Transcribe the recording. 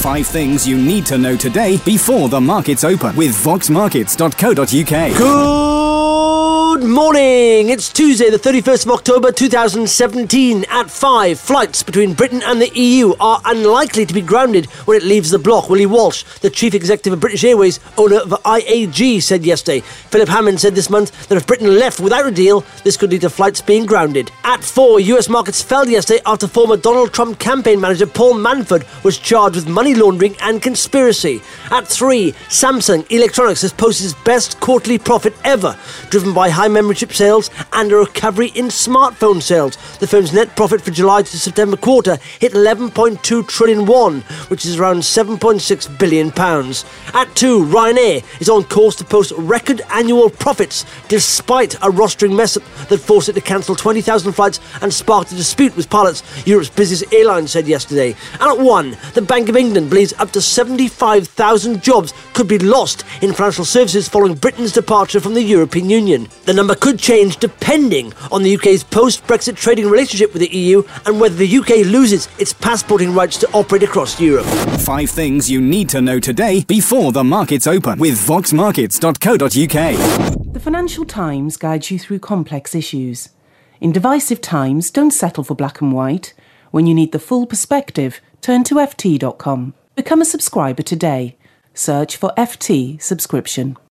5 things you need to know today before the markets open with voxmarkets.co.uk. Good morning. It's Tuesday, the 31st of October 2017. At 5, flights between Britain and the EU are unlikely to be grounded when it leaves the bloc. Willie Walsh, the chief executive of British Airways, owner of IAG, said yesterday. Philip Hammond said this month that if Britain left without a deal, this could lead to flights being grounded. At 4, US markets fell yesterday after former Donald Trump campaign manager Paul Manford was charged with money laundering and conspiracy. At 3, Samsung Electronics has posted its best quarterly profit ever, driven by high memory chip sales and a recovery in smartphone sales. The firm's net profit for July to September quarter hit 11.2 trillion won, which is around £7.6 billion. At 2, Ryanair is on course to post record annual profits despite a rostering mess-up that forced it to cancel 20,000 flights and sparked a dispute with pilots, Europe's busiest airline said yesterday. And at 1, the Bank of England believes up to 75,000 jobs could be lost in financial services following Britain's departure from the European Union. The number could change depending on the UK's post-Brexit trading relationship with the EU and whether the UK loses its passporting rights to operate across Europe. 5 things you need to know today before the markets open with voxmarkets.co.uk. The Financial Times guides you through complex issues. In divisive times, don't settle for black and white. When you need the full perspective, turn to ft.com. Become a subscriber today. Search for FT subscription.